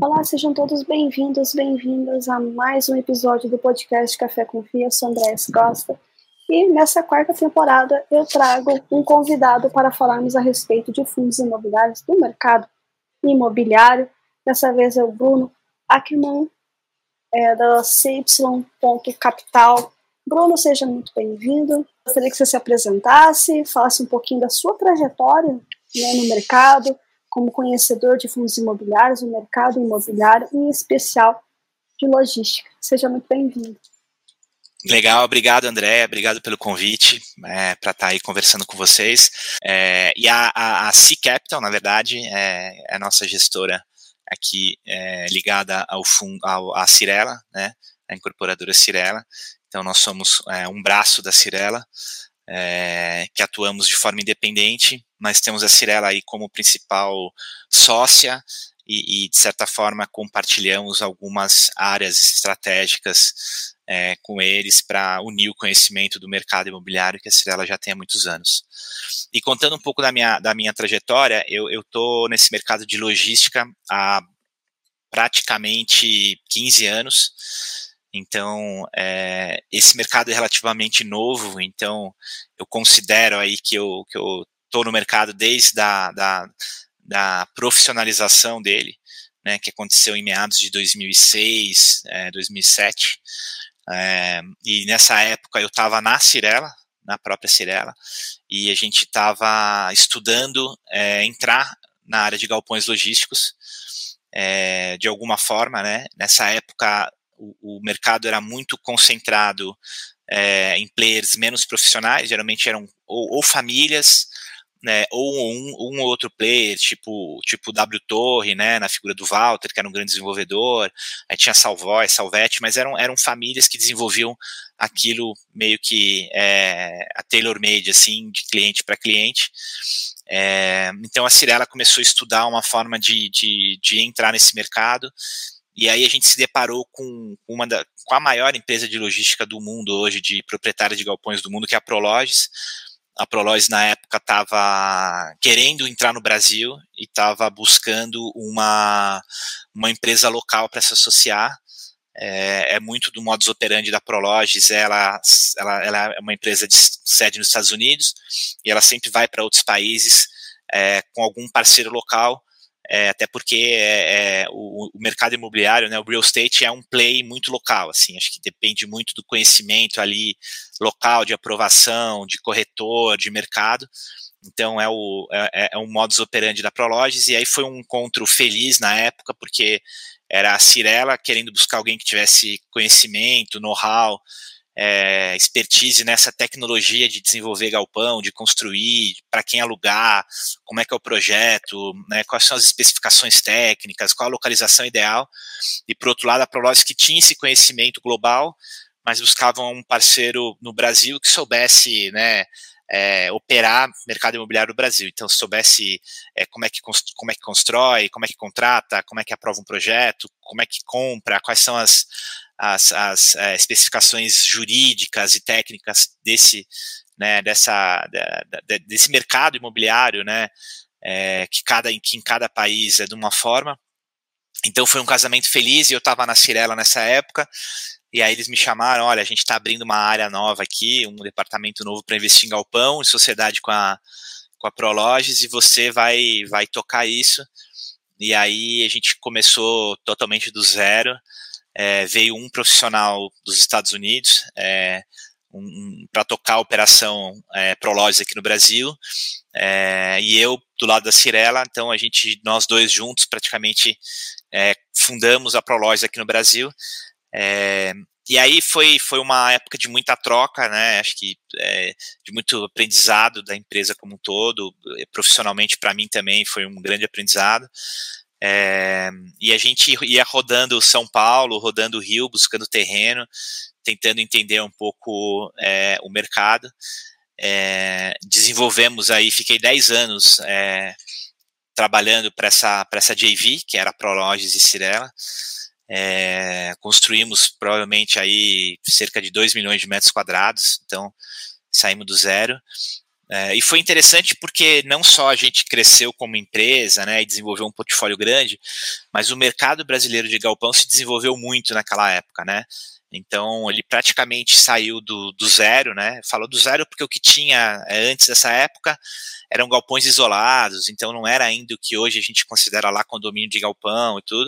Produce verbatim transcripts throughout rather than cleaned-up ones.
Olá, sejam todos bem-vindos, bem-vindas a mais um episódio do podcast Café com Fia. Eu sou Andréa Costa e nessa quarta temporada eu trago um convidado para falarmos a respeito de fundos imobiliários do mercado imobiliário. Dessa vez é o Bruno Ackerman, é, da C Y Capital. Bruno, seja muito bem-vindo. Gostaria que você se apresentasse, falasse um pouquinho da sua trajetória, né, no mercado, como conhecedor de fundos imobiliários, o mercado imobiliário, em especial de logística. Seja muito bem-vindo. Legal, obrigado, André, obrigado pelo convite é, para estar aí conversando com vocês. É, e a, a, a C Capital, na verdade, é, é a nossa gestora aqui é, ligada ao fundo, ao, à Cyrela, né, a incorporadora Cyrela. Então, nós somos é, um braço da Cyrela, é, que atuamos de forma independente, mas temos a Cyrela aí como principal sócia e, e de certa forma, compartilhamos algumas áreas estratégicas É, com eles para unir o conhecimento do mercado imobiliário que a Cyrela já tem há muitos anos. E contando um pouco da minha, da minha trajetória, eu estou nesse mercado de logística há praticamente quinze anos, então é, esse mercado é relativamente novo, então eu considero aí que eu que eu estou no mercado desde a da, da profissionalização dele, né, que aconteceu em meados de dois mil e seis, é, dois mil e sete, É, e nessa época eu estava na Cyrela, na própria Cyrela, e a gente estava estudando é, entrar na área de galpões logísticos, é, de alguma forma, né? Nessa época o, o mercado era muito concentrado é, em players menos profissionais, geralmente eram ou, ou famílias, né, ou um, um outro player, tipo, tipo W Torre, né, na figura do Walter, que era um grande desenvolvedor, aí tinha Salvoy, Salvete, mas eram, eram famílias que desenvolviam aquilo meio que é, a tailor-made, assim, de cliente para cliente. É, então a Cyrela começou a estudar uma forma de, de, de entrar nesse mercado, e aí a gente se deparou com, uma da, com a maior empresa de logística do mundo hoje, de proprietária de galpões do mundo, que é a Prologis. A Prologis, na época, estava querendo entrar no Brasil e estava buscando uma, uma empresa local para se associar. É, é muito do modus operandi da Prologis, ela, ela, ela é uma empresa de sede nos Estados Unidos e ela sempre vai para outros países é, com algum parceiro local, é, até porque é, é, o, o mercado imobiliário, né, o real estate é um play muito local, assim, acho que depende muito do conhecimento ali local, de aprovação, de corretor, de mercado. Então é o é, é um modus operandi da Prologis, e aí foi um encontro feliz na época, porque era a Cyrela querendo buscar alguém que tivesse conhecimento, know-how, é, expertise nessa tecnologia de desenvolver galpão, de construir, para quem alugar, como é que é o projeto, né, quais são as especificações técnicas, qual a localização ideal, e por outro lado a Prologis, que tinha esse conhecimento global, mas buscavam um parceiro no Brasil que soubesse, né, é, operar mercado imobiliário no Brasil, então soubesse é, como, é que como é que constrói, como é que contrata, como é que aprova um projeto, como é que compra, quais são as, as, as é, especificações jurídicas e técnicas desse, né, dessa, da, da, desse mercado imobiliário, né, é, que, cada, que em cada país é de uma forma. Então foi um casamento feliz, e eu estava na Cyrela nessa época. E aí eles me chamaram, olha, a gente está abrindo uma área nova aqui, um departamento novo para investir em galpão, em sociedade com a, com a Prologis, e você vai, vai tocar isso. E aí a gente começou totalmente do zero, é, veio um profissional dos Estados Unidos é, um, um, para tocar a operação é, Prologis aqui no Brasil, é, e eu do lado da Cyrela. Então a gente, nós dois juntos praticamente é, fundamos a Prologis aqui no Brasil. É, e aí foi, foi uma época de muita troca, né, acho que é, de muito aprendizado da empresa como um todo, profissionalmente para mim também foi um grande aprendizado, é, e a gente ia rodando São Paulo, rodando o Rio, buscando terreno, tentando entender um pouco é, o mercado, é, desenvolvemos aí, fiquei dez anos é, trabalhando para essa, para essa J V, que era a Prologis e Cyrela. É, construímos provavelmente aí cerca de dois milhões de metros quadrados, então saímos do zero, É, e foi interessante porque não só a gente cresceu como empresa, né, e desenvolveu um portfólio grande, mas o mercado brasileiro de galpão se desenvolveu muito naquela época, né? Então ele praticamente saiu do, do zero, né? Falou do zero porque o que tinha antes dessa época eram galpões isolados, então não era ainda o que hoje a gente considera lá condomínio de galpão e tudo.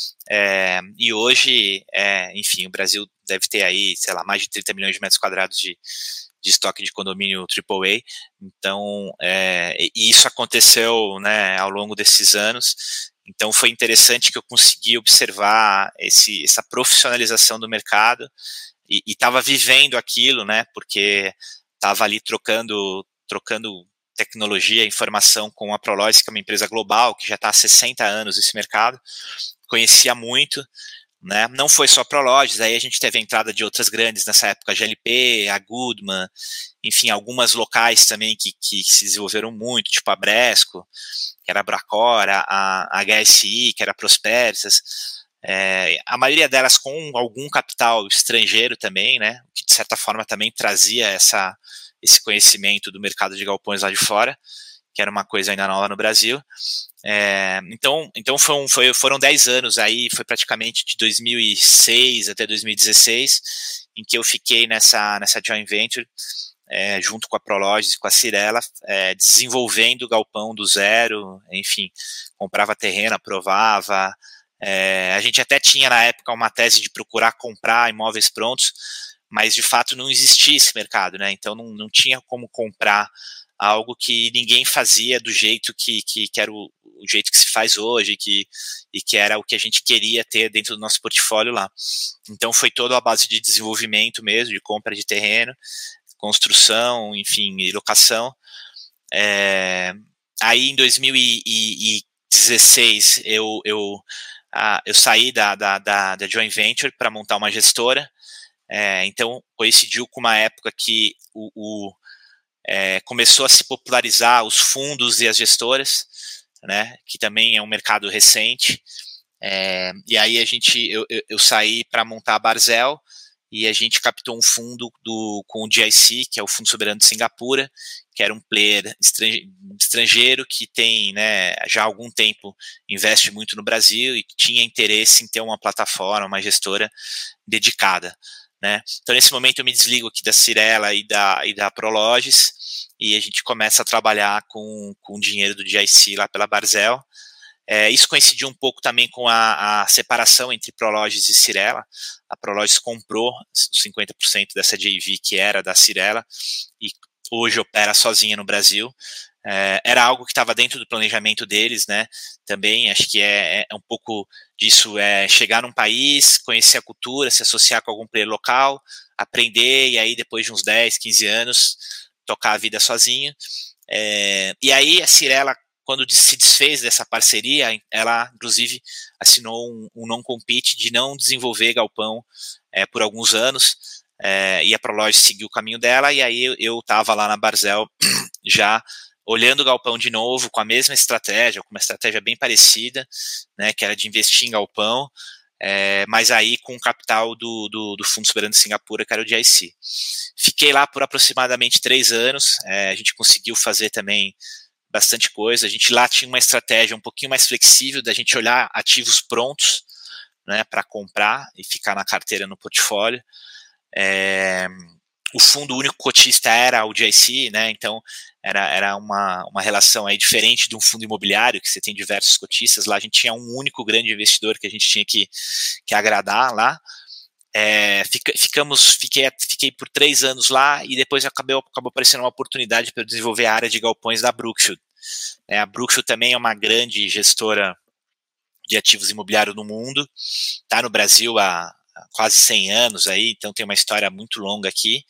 É, e hoje, é, enfim, o Brasil deve ter aí, sei lá, mais de trinta milhões de metros quadrados de, de estoque de condomínio triplo A. Então, é, e isso aconteceu, né, ao longo desses anos. Então, foi interessante que eu consegui observar esse, essa profissionalização do mercado e estava vivendo aquilo, né, porque estava ali trocando, trocando tecnologia, informação com a Prologis, que é uma empresa global, que já está há sessenta anos nesse mercado, conhecia muito, né? Não foi só a Prologis, aí a gente teve a entrada de outras grandes nessa época, a G L P, a Goodman, enfim, algumas locais também que, que se desenvolveram muito, tipo a Bresco, que era a Bracora, a, a H S I, que era a Prospersas, é, a maioria delas com algum capital estrangeiro também, né? Que de certa forma também trazia essa, esse conhecimento do mercado de galpões lá de fora, que era uma coisa ainda nova no Brasil. É, então, então foi um, foi, foram dez anos aí, foi praticamente de dois mil e seis até dois mil e dezesseis, em que eu fiquei nessa, nessa joint venture, é, junto com a Prologis e com a Cyrela, é, desenvolvendo o galpão do zero, enfim, comprava terreno, aprovava. É, a gente até tinha na época uma tese de procurar comprar imóveis prontos, mas de fato não existia esse mercado, né? Então não, não tinha como comprar algo que ninguém fazia do jeito que, que, que era o, o jeito que se faz hoje, que, e que era o que a gente queria ter dentro do nosso portfólio lá. Então foi toda a base de desenvolvimento mesmo, de compra de terreno, construção, enfim, e locação. É, aí em dois mil e dezesseis eu, eu, ah, eu saí da, da, da, da joint venture para montar uma gestora. É, então coincidiu com uma época que o, o É, começou a se popularizar os fundos e as gestoras, né, que também é um mercado recente, é, e aí a gente, eu, eu, eu saí para montar a Barzel, e a gente captou um fundo do, com o G I C, que é o Fundo Soberano de Singapura, que era um player estrangeiro que tem, né, já há algum tempo investe muito no Brasil e tinha interesse em ter uma plataforma, uma gestora dedicada. Né? Então, nesse momento, eu me desligo aqui da Cyrela e da, e da Prologis, e a gente começa a trabalhar com, com o dinheiro do G I C lá pela Barzel. É, isso coincidiu um pouco também com a, a separação entre Prologis e Cyrela. A Prologis comprou cinquenta por cento dessa J V que era da Cyrela, e hoje opera sozinha no Brasil. É, era algo que estava dentro do planejamento deles, né? Também acho que é, é um pouco disso, é chegar num país, conhecer a cultura, se associar com algum player local, aprender, e aí depois de uns dez, quinze anos, tocar a vida sozinho. É, e aí a Cyrela, quando se desfez dessa parceria, ela inclusive assinou um, um non-compete de não desenvolver galpão é, por alguns anos, é, e a Prologis seguiu o caminho dela, e aí eu estava lá na Barzel já olhando o galpão de novo, com a mesma estratégia, com uma estratégia bem parecida, né, que era de investir em galpão, é, mas aí com o capital do, do, do Fundo Soberano de Singapura, que era o G I C. Fiquei lá por aproximadamente três anos, é, a gente conseguiu fazer também bastante coisa, a gente lá tinha uma estratégia um pouquinho mais flexível da gente olhar ativos prontos, né, para comprar e ficar na carteira no portfólio. É, o fundo único cotista era o G I C, né, então era, era uma, uma relação aí diferente de um fundo imobiliário, que você tem diversos cotistas. Lá a gente tinha um único grande investidor que a gente tinha que, que agradar lá. É, fica, ficamos, fiquei, fiquei por três anos lá, e depois acabou, acabou aparecendo uma oportunidade para eu desenvolver a área de galpões da Brookfield. É, a Brookfield também é uma grande gestora de ativos imobiliários no mundo, está no Brasil há quase cem anos aí, então tem uma história muito longa aqui,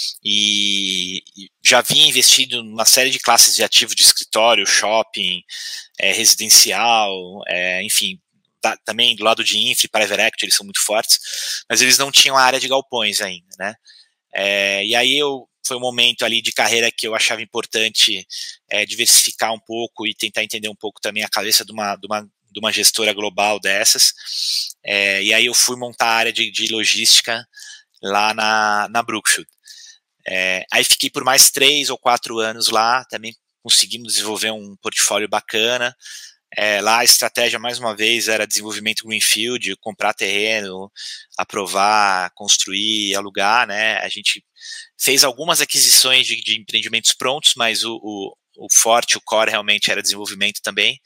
e já vinha investido numa série de classes de ativos de escritório, shopping, é, residencial, é, enfim, tá, também do lado de infra e private equity eles são muito fortes, mas eles não tinham a área de galpões ainda, né? É, e aí eu, foi um momento ali de carreira que eu achava importante é, diversificar um pouco e tentar entender um pouco também a cabeça de uma, de uma, de uma gestora global dessas. É, e aí eu fui montar a área de, de logística lá na, na Brookfield. É, aí fiquei por mais três ou quatro anos lá, também conseguimos desenvolver um portfólio bacana. É, lá a estratégia, mais uma vez, era desenvolvimento greenfield, comprar terreno, aprovar, construir, alugar, né? A gente fez algumas aquisições de, de empreendimentos prontos, mas o, o, o forte, o core realmente era desenvolvimento também.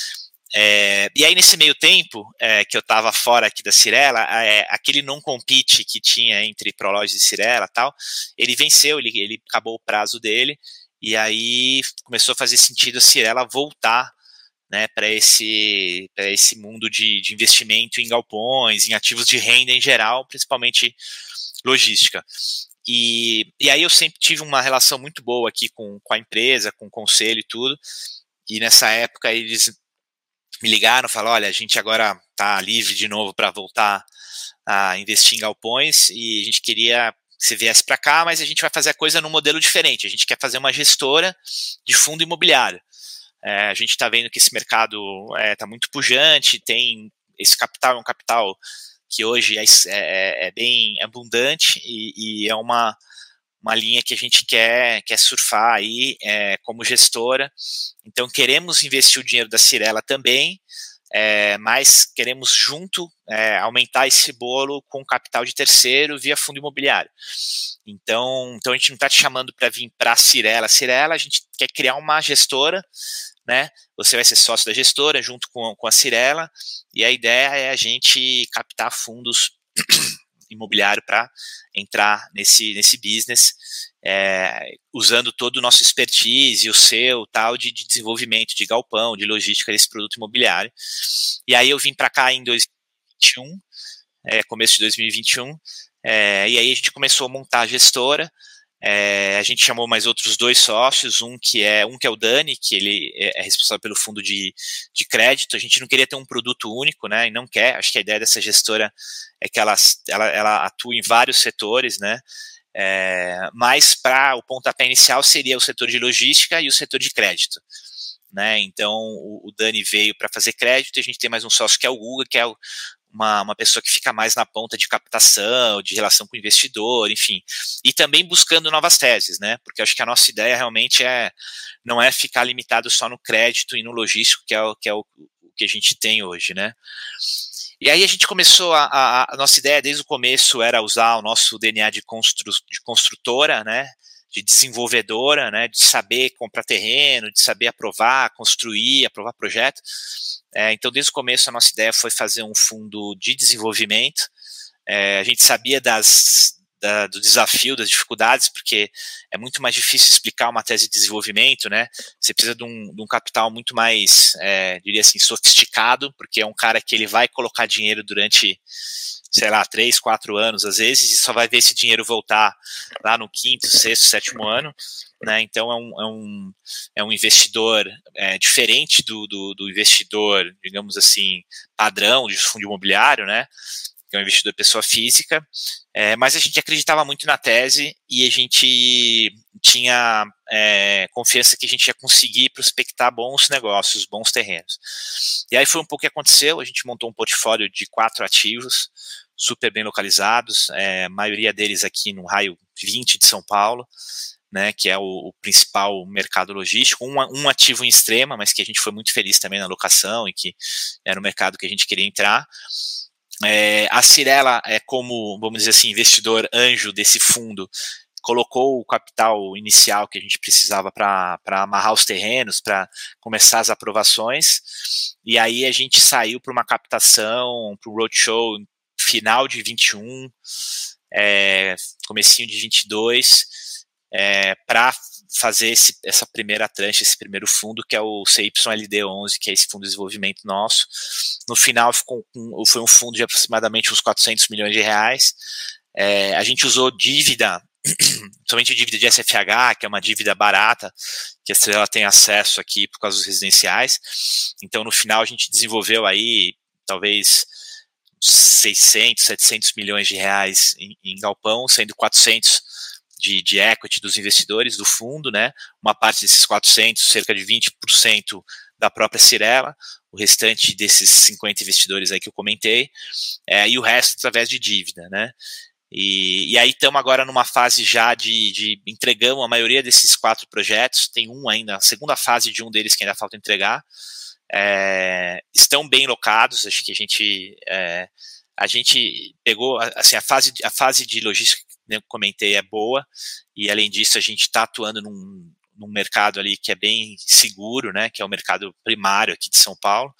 É, e aí nesse meio tempo é, que eu estava fora aqui da Cyrela, é, aquele non-compete que tinha entre Prologis e Cyrela e tal, ele venceu, ele, ele acabou o prazo dele, e aí começou a fazer sentido a Cyrela voltar, né, para esse, para esse mundo de, de investimento em galpões, em ativos de renda em geral, principalmente logística. E, e aí eu sempre tive uma relação muito boa aqui com, com a empresa, com o conselho e tudo, e nessa época eles me ligaram, falaram, olha, a gente agora está livre de novo para voltar a investir em galpões e a gente queria que você viesse para cá, mas a gente vai fazer a coisa num modelo diferente, a gente quer fazer uma gestora de fundo imobiliário. É, a gente está vendo que esse mercado está é, muito pujante, tem esse capital, é um capital que hoje é, é, é bem abundante e, e é uma, uma linha que a gente quer, quer surfar aí é, como gestora. Então queremos investir o dinheiro da Cyrela também, é, mas queremos junto é, aumentar esse bolo com capital de terceiro via fundo imobiliário. Então, então a gente não está te chamando para vir para a Cyrela. Cyrela, a gente quer criar uma gestora, né? Você vai ser sócio da gestora junto com, com a Cyrela, e a ideia é a gente captar fundos imobiliário para entrar nesse, nesse business, é, usando todo o nosso expertise e o seu tal de, de desenvolvimento de galpão, de logística desse produto imobiliário. E aí eu vim para cá em dois mil e vinte e um, é, começo de dois mil e vinte e um, é, e aí a gente começou a montar a gestora. É, a gente chamou mais outros dois sócios, um que é um que é o Dani, que ele é responsável pelo fundo de, de crédito. A gente não queria ter um produto único, né, e não quer. Acho que a ideia dessa gestora é que ela, ela, ela atua em vários setores, né, é, mas para o pontapé inicial seria o setor de logística e o setor de crédito, né. Então o, o Dani veio para fazer crédito, e a gente tem mais um sócio que é o Guga, que é o Uma, uma pessoa que fica mais na ponta de captação, de relação com o investidor, enfim, e também buscando novas teses, né, porque acho que a nossa ideia realmente é, não é ficar limitado só no crédito e no logístico, que é o que, é o, o que a gente tem hoje, né. E aí a gente começou, a, a, a nossa ideia desde o começo era usar o nosso D N A de, constru, de construtora, né, de desenvolvedora, né, de saber comprar terreno, de saber aprovar, construir, aprovar projeto. É, então, desde o começo, a nossa ideia foi fazer um fundo de desenvolvimento. É, a gente sabia das, da, do desafio, das dificuldades, porque é muito mais difícil explicar uma tese de desenvolvimento, né? Você precisa de um, de um capital muito mais, é, diria assim, sofisticado, porque é um cara que ele vai colocar dinheiro durante, sei lá, três, quatro anos, às vezes, e só vai ver esse dinheiro voltar lá no quinto, sexto, sétimo ano, né? Então é um, é um, é um investidor é, diferente do, do, do investidor, digamos assim, padrão de fundo imobiliário, né? Que é um investidor pessoa física, é, mas a gente acreditava muito na tese e a gente tinha é, confiança que a gente ia conseguir prospectar bons negócios, bons terrenos. E aí foi um pouco o que aconteceu, a gente montou um portfólio de quatro ativos, super bem localizados, é, a maioria deles aqui no raio vinte de São Paulo, né, que é o, o principal mercado logístico, um, um ativo em Extrema, mas que a gente foi muito feliz também na locação e que era o mercado que a gente queria entrar. É, a Cyrela, é como, vamos dizer assim, investidor anjo desse fundo, colocou o capital inicial que a gente precisava para amarrar os terrenos, para começar as aprovações, e aí a gente saiu para uma captação, para o roadshow final de vinte e um, é, comecinho de vinte e dois, é, para fazer esse, essa primeira tranche, esse primeiro fundo, que é o C Y L D onze, que é esse fundo de desenvolvimento nosso. No final ficou um, foi um fundo de aproximadamente uns quatrocentos milhões de reais. É, a gente usou dívida, somente dívida de S F H, que é uma dívida barata, que a Cyrela tem acesso aqui por causa dos residenciais. Então, no final, a gente desenvolveu aí, talvez, seiscentos, setecentos milhões de reais em, em galpão, sendo quatrocentos De, de equity dos investidores do fundo, né? Uma parte desses quatrocentos, cerca de vinte por cento da própria Cyrela, o restante desses cinquenta investidores aí que eu comentei, é, e o resto através de dívida, né? E, e aí estamos agora numa fase já de, de entregamos a maioria desses quatro projetos, tem um ainda, a segunda fase de um deles que ainda falta entregar, é, estão bem locados, acho que a gente, é, a gente pegou, assim, a fase, a fase de logística que eu comentei é boa, e além disso a gente está atuando num, num mercado ali que é bem seguro, né, que é o mercado primário aqui de São Paulo,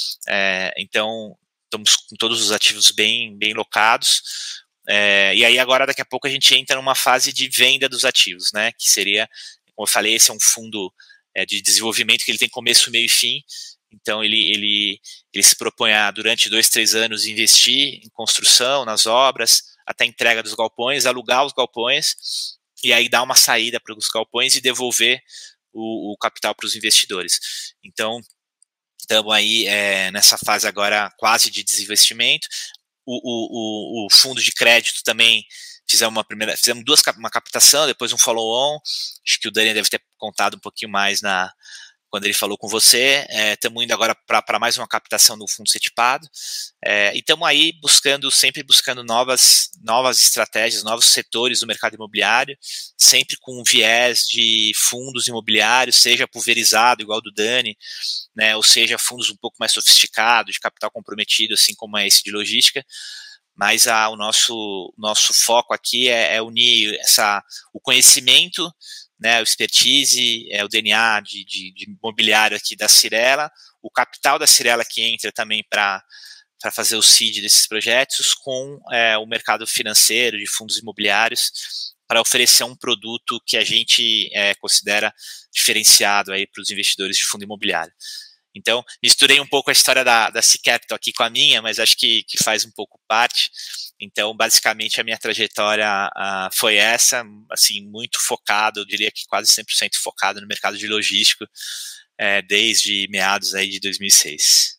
é, então estamos com todos os ativos bem, bem locados. É, e aí agora daqui a pouco a gente entra numa fase de venda dos ativos, né, que seria, como eu falei, esse é um fundo é, de desenvolvimento que ele tem começo, meio e fim, então ele, ele, ele se propõe a durante dois, três anos investir em construção, nas obras, até a entrega dos galpões, alugar os galpões, e aí dar uma saída para os galpões e devolver o, o capital para os investidores. Então estamos aí é, nessa fase agora quase de desinvestimento. O, o, o fundo de crédito também fizemos uma primeira, fizemos duas, uma captação, depois um follow-on, acho que o Dani deve ter contado um pouquinho mais na, quando ele falou com você, estamos é, indo agora para mais uma captação no fundo setipado, é, e estamos aí buscando, sempre buscando novas, novas estratégias, novos setores do mercado imobiliário, sempre com um viés de fundos imobiliários, seja pulverizado, igual do Dani, né, ou seja, fundos um pouco mais sofisticados, de capital comprometido, assim como é esse de logística, mas a, o nosso, nosso foco aqui é, é unir essa, o conhecimento, né, o expertise, é, o D N A de, de, de imobiliário aqui da Cyrela, o capital da Cyrela que entra também para para fazer o seed desses projetos, com é, o mercado financeiro de fundos imobiliários, para oferecer um produto que a gente é, considera diferenciado aí para os investidores de fundo imobiliário. Então, misturei um pouco a história da, da C-Capital aqui com a minha, mas acho que, que faz um pouco parte. Então, basicamente, a minha trajetória uh, foi essa, assim, muito focado, eu diria que quase cem por cento focado no mercado de logístico, é, desde meados aí de dois mil e seis.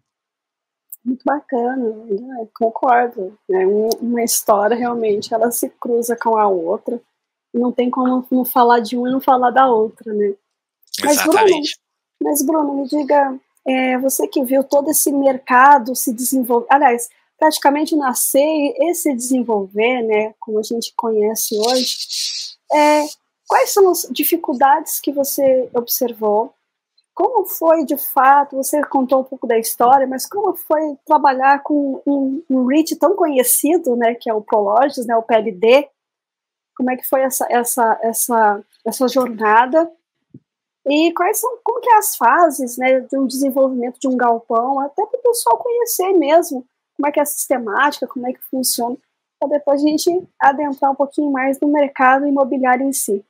Muito bacana, né? Concordo. Né? Uma história, realmente, ela se cruza com a outra. Não tem como não falar de uma e não falar da outra, né? Mas, exatamente. Bruno, mas, Bruno, me diga, é, você que viu todo esse mercado se desenvolver, aliás, praticamente nascer e se desenvolver, né, como a gente conhece hoje, é, quais são as dificuldades que você observou? Como foi, de fato, você contou um pouco da história, mas como foi trabalhar com um, um REIT tão conhecido, né, que é o Prologis, né, o P L D? Como é que foi essa, essa, essa, essa jornada? E quais são, como que é as fases, né, de um desenvolvimento de um galpão, até para o pessoal conhecer mesmo como é que é a sistemática, como é que funciona, para depois a gente adentrar um pouquinho mais no mercado imobiliário em si.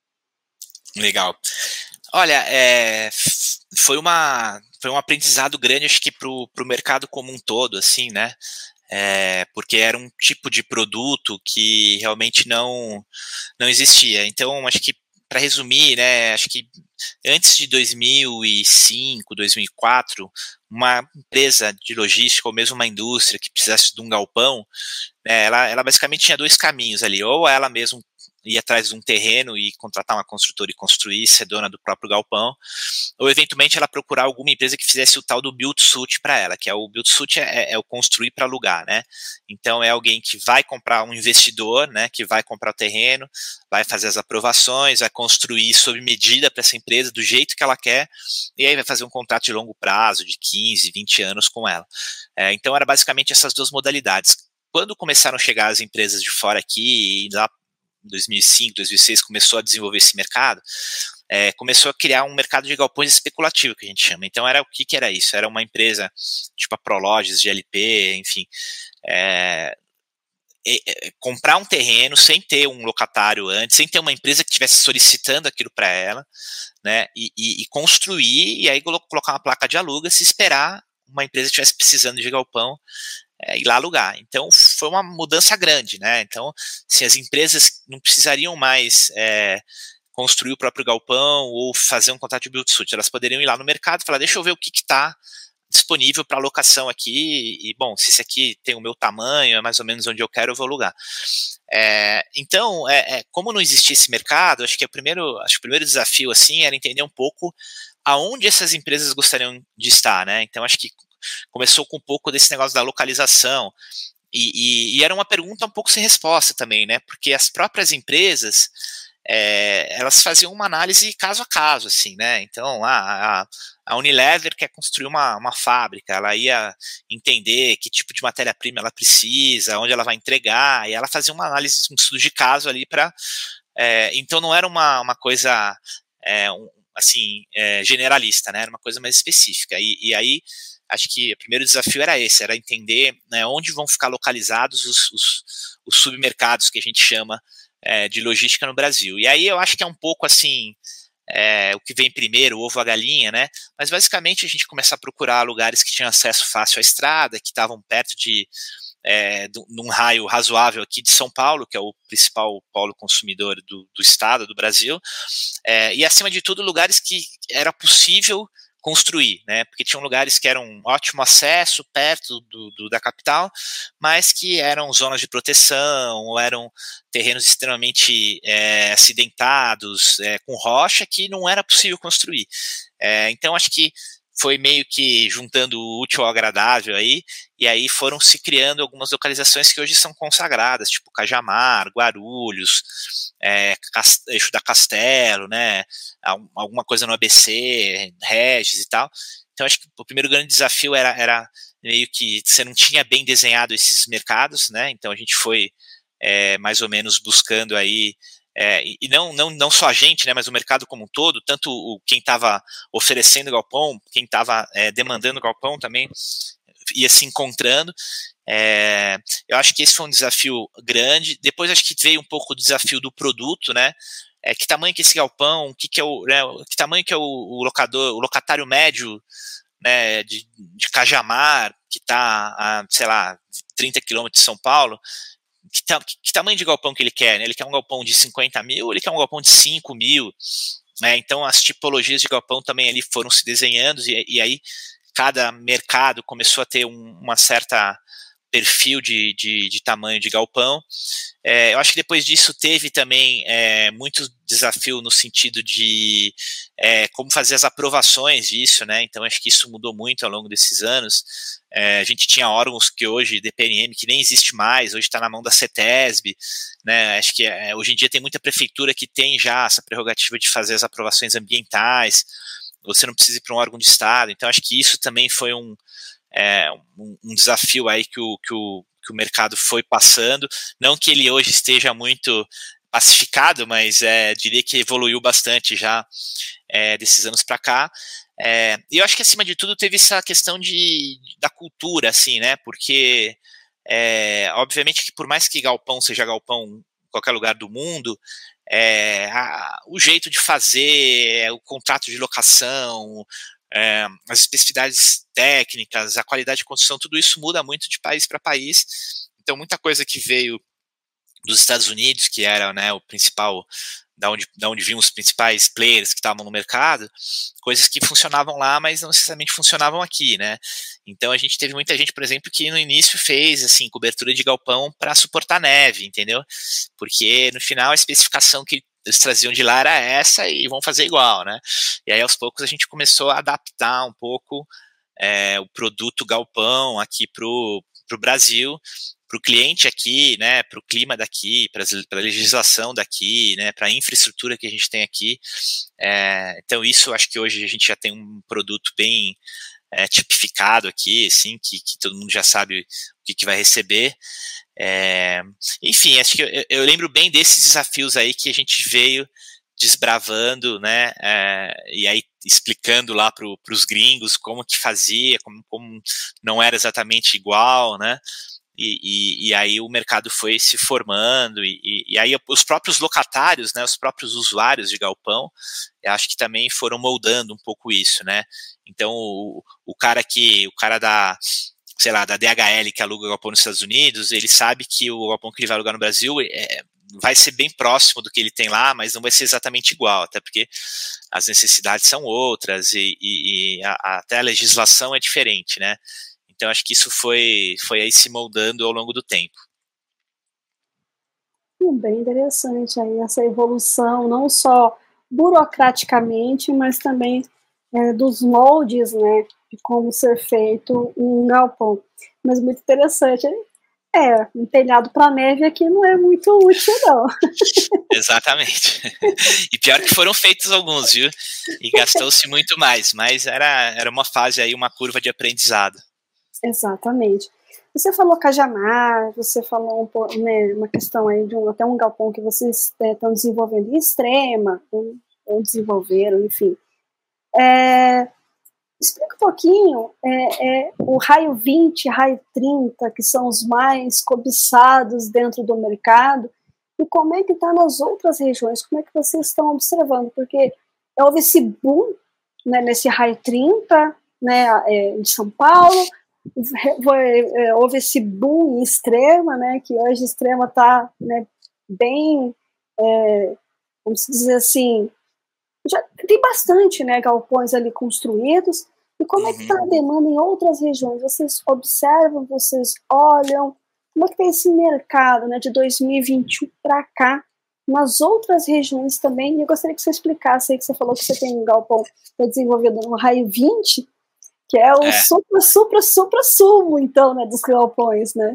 Legal. Olha, é, foi, uma, foi um aprendizado grande, acho que para o mercado como um todo, assim, né? É, porque era um tipo de produto que realmente não, não existia. Então, acho que, para resumir, né, acho que antes de dois mil e cinco, dois mil e quatro, uma empresa de logística ou mesmo uma indústria que precisasse de um galpão, né, ela, ela basicamente tinha dois caminhos ali, ou ela mesma ir atrás de um terreno e contratar uma construtora e construir, ser dona do próprio galpão, ou eventualmente ela procurar alguma empresa que fizesse o tal do build-to-suit para ela, que é o build-to-suit é, é o construir para alugar, né? Então é alguém que vai comprar, um investidor, né, que vai comprar o terreno, vai fazer as aprovações, vai construir sob medida para essa empresa do jeito que ela quer, e aí vai fazer um contrato de longo prazo, de quinze, vinte anos com ela. É, então era basicamente essas duas modalidades. Quando começaram a chegar as empresas de fora aqui, e lá em dois mil e cinco, dois mil e seis começou a desenvolver esse mercado, é, começou a criar um mercado de galpões especulativo, que a gente chama. Então, era o que, que era isso? Era uma empresa tipo a Prologis, G L P, enfim, é, é, é, comprar um terreno sem ter um locatário antes, sem ter uma empresa que estivesse solicitando aquilo para ela, né, e, e, e construir, e aí colocar uma placa de aluga, se esperar uma empresa que estivesse precisando de galpão, É, ir lá alugar. Então, foi uma mudança grande, né? Então, se as empresas não precisariam mais é, construir o próprio galpão ou fazer um contrato de build-to-suit, elas poderiam ir lá no mercado e falar, deixa eu ver o que está disponível para alocação aqui, e, bom, se esse aqui tem o meu tamanho, é mais ou menos onde eu quero, eu vou alugar. É, então, é, é, como não existia esse mercado, acho que, o primeiro, acho que o primeiro desafio, assim, era entender um pouco aonde essas empresas gostariam de estar, né? Então, acho que começou com um pouco desse negócio da localização. E, e, e era uma pergunta um pouco sem resposta também, né? Porque as próprias empresas, é, elas faziam uma análise caso a caso, assim, né? Então, a, a, a Unilever quer construir uma, uma fábrica, ela ia entender que tipo de matéria-prima ela precisa, onde ela vai entregar, e ela fazia uma análise, um estudo de caso ali para... É, então, não era uma, uma coisa, é, um, assim, é, generalista, né? Era uma coisa mais específica. E, e aí... Acho que o primeiro desafio era esse, era entender, né, onde vão ficar localizados os, os, os submercados que a gente chama é, de logística no Brasil. E aí eu acho que é um pouco assim, é, o que vem primeiro, o ovo ou a galinha, né? Mas basicamente a gente começa a procurar lugares que tinham acesso fácil à estrada, que estavam perto de, é, de, de um raio razoável aqui de São Paulo, que é o principal polo consumidor do, do estado, do Brasil, é, e acima de tudo lugares que era possível construir, né, porque tinham lugares que eram um ótimo acesso, perto do, do, da capital, mas que eram zonas de proteção, ou eram terrenos extremamente é, acidentados, é, com rocha, que não era possível construir. É, então, acho que foi meio que juntando o útil ao agradável aí, e aí foram se criando algumas localizações que hoje são consagradas, tipo Cajamar, Guarulhos, é, Eixo da Castelo, né, alguma coisa no A B C, Regis e tal. Então acho que o primeiro grande desafio era, era meio que você não tinha bem desenhado esses mercados, né, então a gente foi é, mais ou menos buscando aí, É, e não, não, não só a gente, né, mas o mercado como um todo, tanto o, quem estava oferecendo galpão, quem estava é, demandando galpão também ia se encontrando. É, eu acho que esse foi um desafio grande. Depois acho que veio um pouco o desafio do produto, né? É, que tamanho que é esse galpão, que, que é o, né, que tamanho que é o, o locador, o locatário médio, né, de, de Cajamar, que está a, sei lá, trinta quilômetros de São Paulo. Que, ta, que, que tamanho de galpão que ele quer, né? Ele quer um galpão de cinquenta mil ou ele quer um galpão de cinco mil? Né? Então as tipologias de galpão também ali foram se desenhando e, e aí cada mercado começou a ter um, uma certa perfil de, de, de tamanho de galpão. É, eu acho que depois disso teve também é, muito desafio no sentido de é, como fazer as aprovações disso, né? Então acho que isso mudou muito ao longo desses anos. É, a gente tinha órgãos que hoje, D P N M, que nem existe mais, hoje está na mão da CETESB, né? Acho que é, hoje em dia tem muita prefeitura que tem já essa prerrogativa de fazer as aprovações ambientais, você não precisa ir para um órgão de Estado, então acho que isso também foi um, é, um, um desafio aí que o, que, o, que o mercado foi passando, não que ele hoje esteja muito pacificado, mas é, diria que evoluiu bastante já é, desses anos para cá. É, e eu acho que acima de tudo teve essa questão de, da cultura, assim, né, porque é, obviamente que por mais que galpão seja galpão em qualquer lugar do mundo, é, a, o jeito de fazer, o contrato de locação, é, as especificidades técnicas, a qualidade de construção, tudo isso muda muito de país para país. Então muita coisa que veio dos Estados Unidos, que era, né, o principal, da onde, da onde vinham os principais players que estavam no mercado, coisas que funcionavam lá, mas não necessariamente funcionavam aqui, né? Então a gente teve muita gente, por exemplo, que no início fez assim cobertura de galpão para suportar neve, entendeu? Porque no final a especificação que eles traziam de lá era essa e vão fazer igual, né? E aí aos poucos a gente começou a adaptar um pouco é, o produto galpão aqui pro pro Brasil, para o cliente aqui, né, para o clima daqui, para a legislação daqui, né, para a infraestrutura que a gente tem aqui. É, então isso, acho que hoje a gente já tem um produto bem é, tipificado aqui, assim, que, que todo mundo já sabe o que, que vai receber. É, enfim, acho que eu, eu lembro bem desses desafios aí que a gente veio desbravando, né, é, e aí explicando lá para os gringos como que fazia, como, como não era exatamente igual, né, e, e, e aí o mercado foi se formando, e, e, e aí os próprios locatários, né, os próprios usuários de galpão, eu acho que também foram moldando um pouco isso, né, então o, o cara que, o cara da, sei lá, da D H L que aluga galpão nos Estados Unidos, ele sabe que o galpão que ele vai alugar no Brasil é, vai ser bem próximo do que ele tem lá, mas não vai ser exatamente igual, até porque as necessidades são outras e, e, e a, até a legislação é diferente, né? Então acho que isso foi, foi aí se moldando ao longo do tempo. Bem interessante aí essa evolução, não só burocraticamente, mas também é, dos moldes, né, de como ser feito um galpão. Mas muito interessante. É, um telhado para neve aqui não é muito útil, não. Exatamente. E pior que foram feitos alguns, viu? E gastou-se muito mais, mas era, era uma fase aí, uma curva de aprendizado. Exatamente. Você falou Cajamar, você falou um pouco, né, uma questão aí de um, até um galpão que vocês estão é, desenvolvendo em Extrema, ou, ou desenvolveram, enfim. É, explica um pouquinho é, é, o raio vinte, raio trinta, que são os mais cobiçados dentro do mercado, e como é que está nas outras regiões, como é que vocês estão observando, porque houve esse boom, né, nesse raio trinta, né, é, em São Paulo, houve esse boom em Extrema, né, que hoje Extrema está, né, bem, é, vamos dizer assim, já tem bastante, né, galpões ali construídos. E como é que está a demanda em outras regiões? Vocês observam, vocês olham, como é que está esse mercado, né, de dois mil e vinte e um para cá, nas outras regiões também? E eu gostaria que você explicasse aí, que você falou que você tem um galpão desenvolvido no raio vinte, que é o é. supra, supra, supra sumo, então, né, dos galpões, né?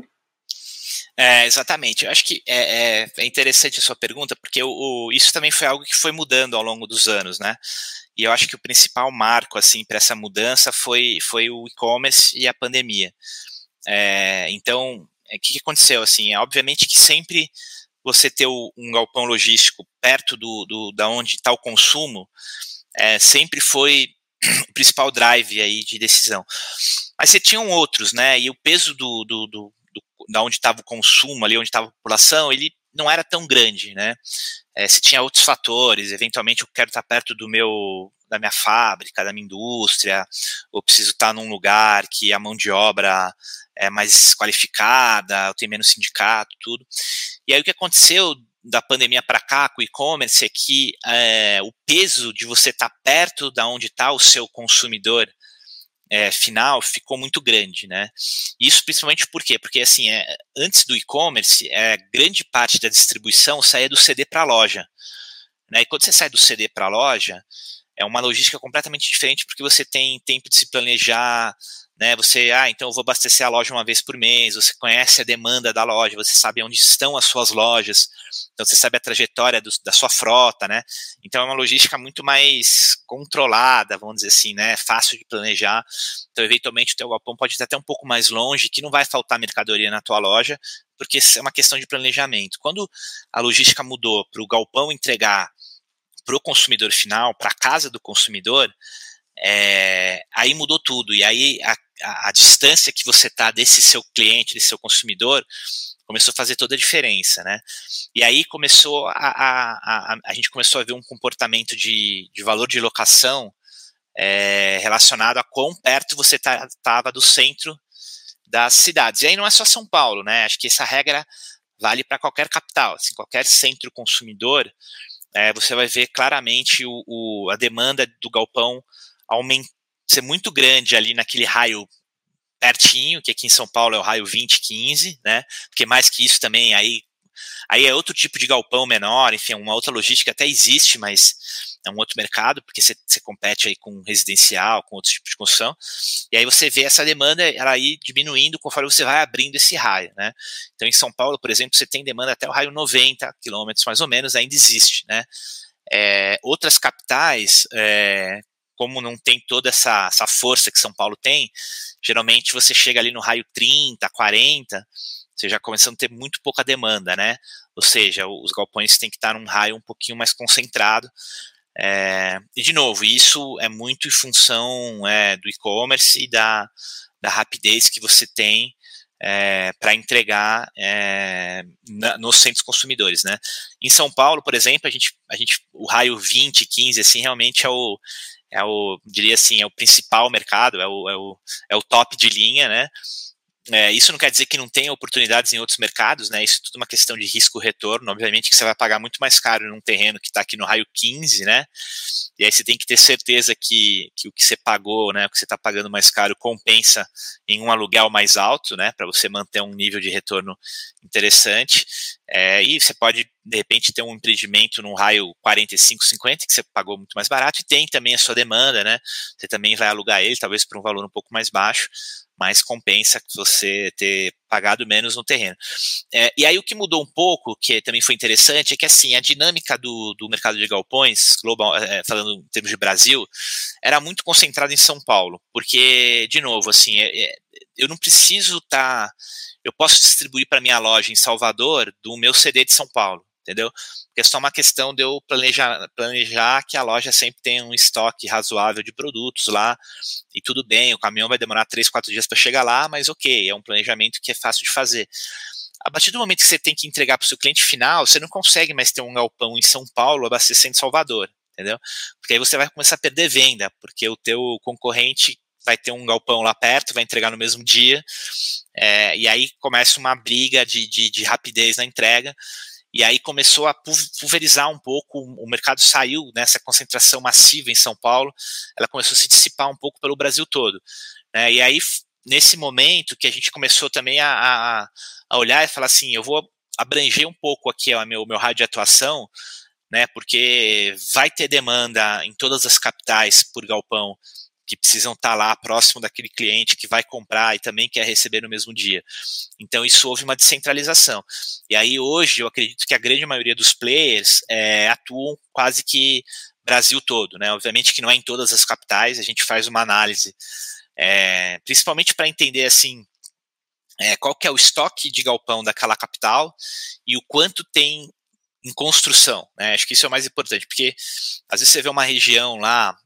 É, exatamente. Eu acho que é, é, é interessante a sua pergunta, porque o, o, isso também foi algo que foi mudando ao longo dos anos, né? E eu acho que o principal marco, assim, para essa mudança foi, foi o e-commerce e a pandemia. É, então, o é, que, que aconteceu? Assim, é, obviamente que sempre você ter o, um galpão logístico perto do, do da onde está o consumo, é, sempre foi o principal drive aí de decisão. Mas você tinham outros, né? E o peso do, do, do, do da onde estava o consumo, ali onde estava a população, ele não era tão grande, né? É, você tinha outros fatores, eventualmente eu quero estar perto do meu, da minha fábrica, da minha indústria, ou preciso estar num lugar que a mão de obra é mais qualificada, eu tenho menos sindicato, tudo. E aí o que aconteceu da pandemia para cá com o e-commerce é que é, o peso de você estar perto da onde está o seu consumidor é, final ficou muito grande, né? Isso principalmente por quê? Porque assim, é, antes do e-commerce, é, grande parte da distribuição saía do C D para a loja, né? E quando você sai do C D para a loja, é uma logística completamente diferente, porque você tem tempo de se planejar, né? Você, ah, então eu vou abastecer a loja uma vez por mês, você conhece a demanda da loja, você sabe onde estão as suas lojas, então você sabe a trajetória do, da sua frota, né? Então é uma logística muito mais controlada, vamos dizer assim, né? Fácil de planejar. Então, eventualmente, o teu galpão pode estar até um pouco mais longe, que não vai faltar mercadoria na tua loja, porque é uma questão de planejamento. Quando a logística mudou para o galpão entregar para o consumidor final, para a casa do consumidor, é, aí mudou tudo. E aí a, a, a distância que você está desse seu cliente, desse seu consumidor, começou a fazer toda a diferença, né? E aí começou a, a, a, a gente começou a ver um comportamento de, de valor de locação é, relacionado a quão perto você estava tá, do centro das cidades. E aí não é só São Paulo, né? Acho que essa regra vale para qualquer capital, assim, qualquer centro consumidor. É, você vai ver claramente o, o, a demanda do galpão aumentar, ser muito grande ali naquele raio pertinho, que aqui em São Paulo é o raio vinte, quinze, né? Porque mais que isso também, aí, aí é outro tipo de galpão menor, enfim, uma outra logística até existe, mas é um outro mercado, porque você, você compete aí com residencial, com outros tipos de construção, e aí você vê essa demanda ela aí diminuindo conforme você vai abrindo esse raio, né? Então em São Paulo, por exemplo, você tem demanda até o raio noventa quilômetros mais ou menos, ainda existe, né? É, outras capitais, é, como não tem toda essa, essa força que São Paulo tem, geralmente você chega ali no raio trinta, quarenta, você já começando a ter muito pouca demanda, né? Ou seja, os galpões têm que estar num raio um pouquinho mais concentrado. É, e de novo, isso é muito em função é, do e-commerce e da, da rapidez que você tem é, para entregar é, na, nos centros consumidores, né? Em São Paulo, por exemplo, a gente, a gente, o raio vinte, quinze, assim, realmente é o, é o, diria assim, é o principal mercado, é o, é o, é o top de linha, né? É, isso não quer dizer que não tenha oportunidades em outros mercados, né? Isso é tudo uma questão de risco-retorno. Obviamente que você vai pagar muito mais caro num terreno que está aqui no raio quinze, né? E aí você tem que ter certeza que, que o que você pagou, né? O que você está pagando mais caro compensa em um aluguel mais alto, né? Para você manter um nível de retorno interessante. É, e você pode, de repente, ter um empreendimento num raio quarenta e cinco, cinquenta, que você pagou muito mais barato, e tem também a sua demanda, né? Você também vai alugar ele, talvez por um valor um pouco mais baixo, mas compensa você ter pagado menos no terreno. É, e aí o que mudou um pouco, que também foi interessante, é que assim, a dinâmica do, do mercado de galpões, global, é, falando em termos de Brasil, era muito concentrada em São Paulo, porque, de novo, assim, é, é, eu não preciso estar... Tá, eu posso distribuir para minha loja em Salvador do meu C D de São Paulo, entendeu? Porque é só uma questão de eu planejar, planejar que a loja sempre tenha um estoque razoável de produtos lá, e tudo bem, o caminhão vai demorar três, quatro dias para chegar lá, mas ok, é um planejamento que é fácil de fazer. A partir do momento que você tem que entregar para o seu cliente final, você não consegue mais ter um galpão em São Paulo abastecendo Salvador, entendeu? Porque aí você vai começar a perder venda, porque o teu concorrente vai ter um galpão lá perto, vai entregar no mesmo dia, é, e aí começa uma briga de, de, de rapidez na entrega, e aí começou a pulverizar um pouco, o mercado saiu nessa concentração massiva em São Paulo, ela começou a se dissipar um pouco pelo Brasil todo, né, e aí nesse momento que a gente começou também a, a, a olhar e falar assim, eu vou abranger um pouco aqui o meu, meu raio de atuação, né, porque vai ter demanda em todas as capitais por galpão, que precisam estar lá próximo daquele cliente que vai comprar e também quer receber no mesmo dia. Então isso houve uma descentralização. E aí hoje eu acredito que a grande maioria dos players é, atuam quase que Brasil todo, né? Obviamente que não é em todas as capitais, a gente faz uma análise, é, principalmente para entender assim, é, qual que é o estoque de galpão daquela capital e o quanto tem em construção, né? Acho que isso é o mais importante, porque às vezes você vê uma região lá,